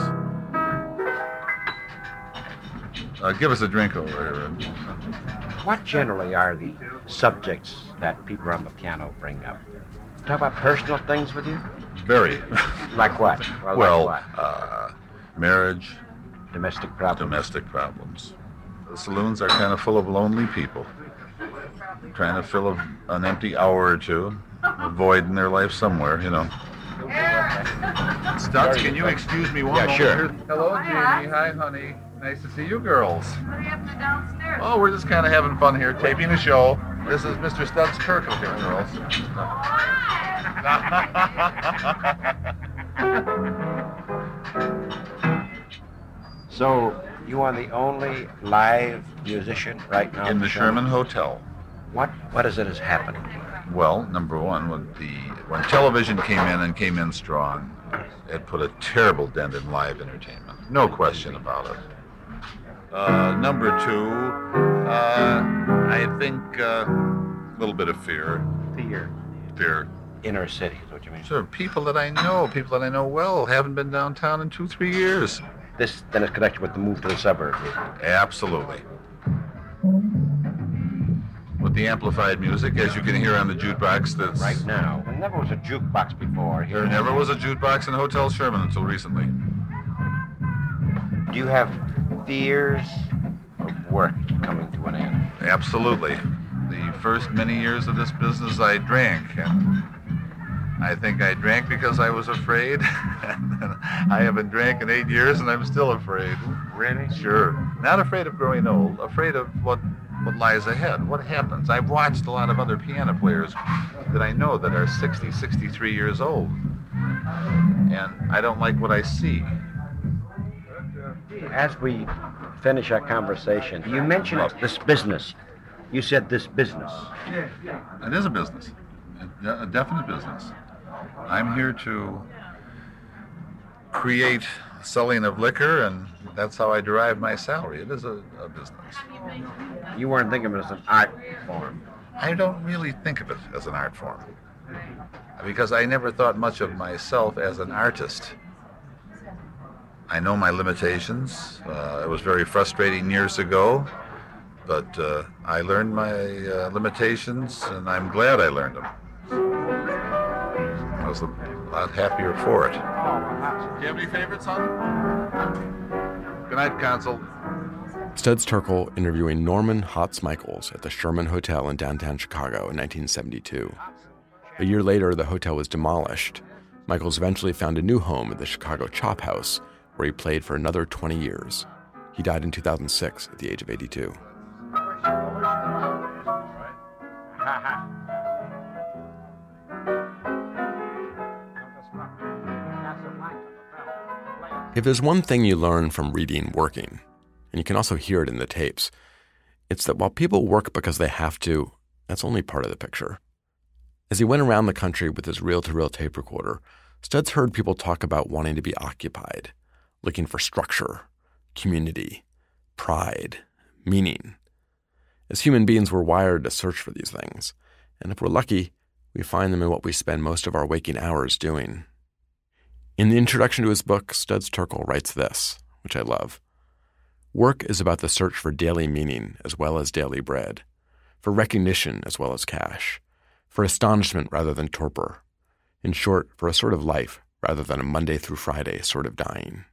Uh, give us a drink over here. What generally are the subjects that people on the piano bring up? Talk about personal things with you? Very. Like what? Well, well like what? Uh, marriage. Domestic problems. Domestic problems. The saloons are kind of full of lonely people, trying to fill a, an empty hour or two, a void in their life somewhere, you know. Studs, can you excuse me one yeah, moment? Sure. Hello, Jamie. Hi, honey. Nice to see you girls. What are you up to downstairs? Oh, we're just kind of having fun here, taping a show. This is Mister Studs Terkel here, girls. So, you are the only live musician right now? In the Sherman Hotel. What What is it is happening? Well, number one, when the when television came in and came in strong, it put a terrible dent in live entertainment. No question about it. Uh, number two, uh, I think uh, a little bit of fear. Fear. Fear. Inner city is what you mean? Sure, people that I know, people that I know well, haven't been downtown in two, three years. This then is connected with the move to the suburbs. Absolutely. With the amplified music, as you can hear on the jukebox that's... Right now. There never was a jukebox before here. There never was a jukebox in Hotel Sherman until recently. Do you have fears of work coming to an end? Absolutely. The first many years of this business, I drank, and I think I drank because I was afraid. I haven't drank in eight years, and I'm still afraid. Really? Sure. Not afraid of growing old, afraid of what what lies ahead, what happens. I've watched a lot of other piano players that I know that are sixty, sixty-three years old, and I don't like what I see. As we finish our conversation, you mentioned this business. You said this business. It is a business, a, a definite business. I'm here to create selling of liquor, and that's how I derive my salary. It is a, a business. You weren't thinking of it as an art form. I don't really think of it as an art form, because I never thought much of myself as an artist. I know my limitations. Uh, it was very frustrating years ago, but uh, I learned my uh, limitations, and I'm glad I learned them. I was a lot happier for it. Do you have any favorites, hon? Good night, Consul. Studs Terkel interviewing Norman Hots Michaels at the Sherman Hotel in downtown Chicago in nineteen seventy-two. A year later, the hotel was demolished. Michaels eventually found a new home at the Chicago Chop House, where he played for another twenty years. He died in two thousand six at the age of eighty-two. If there's one thing you learn from reading Working, and you can also hear it in the tapes, it's that while people work because they have to, that's only part of the picture. As he went around the country with his reel-to-reel tape recorder, Studs heard people talk about wanting to be occupied, looking for structure, community, pride, meaning. As human beings, we're wired to search for these things, and if we're lucky, we find them in what we spend most of our waking hours doing. In the introduction to his book, Studs Terkel writes this, which I love. Work is about the search for daily meaning as well as daily bread, for recognition as well as cash, for astonishment rather than torpor. In short, for a sort of life rather than a Monday through Friday sort of dying.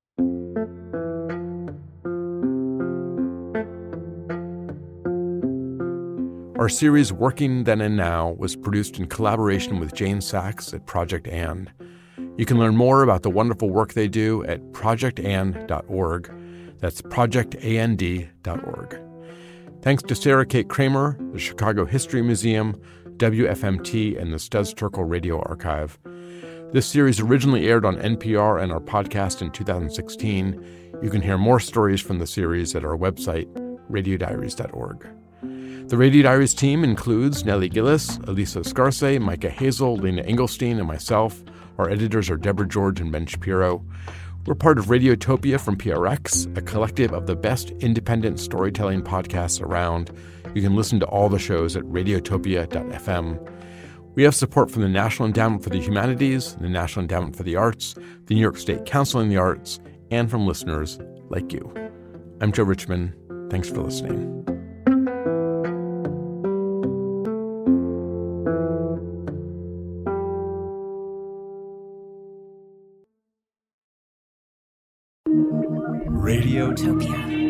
Our series Working Then and Now was produced in collaboration with Jane Sachs at Project And. You can learn more about the wonderful work they do at project and dot org. That's project and dot org. Thanks to Sarah Kate Kramer, the Chicago History Museum, W F M T, and the Studs Terkel Radio Archive. This series originally aired on N P R and our podcast in two thousand sixteen. You can hear more stories from the series at our website, radio diaries dot org. The Radio Diaries team includes Nellie Gillis, Elisa Scarce, Micah Hazel, Lena Engelstein, and myself. Our editors are Deborah George and Ben Shapiro. We're part of Radiotopia from P R X, a collective of the best independent storytelling podcasts around. You can listen to all the shows at radiotopia dot f m. We have support from the National Endowment for the Humanities, the National Endowment for the Arts, the New York State Council on the Arts, and from listeners like you. I'm Joe Richman. Thanks for listening. Radiotopia.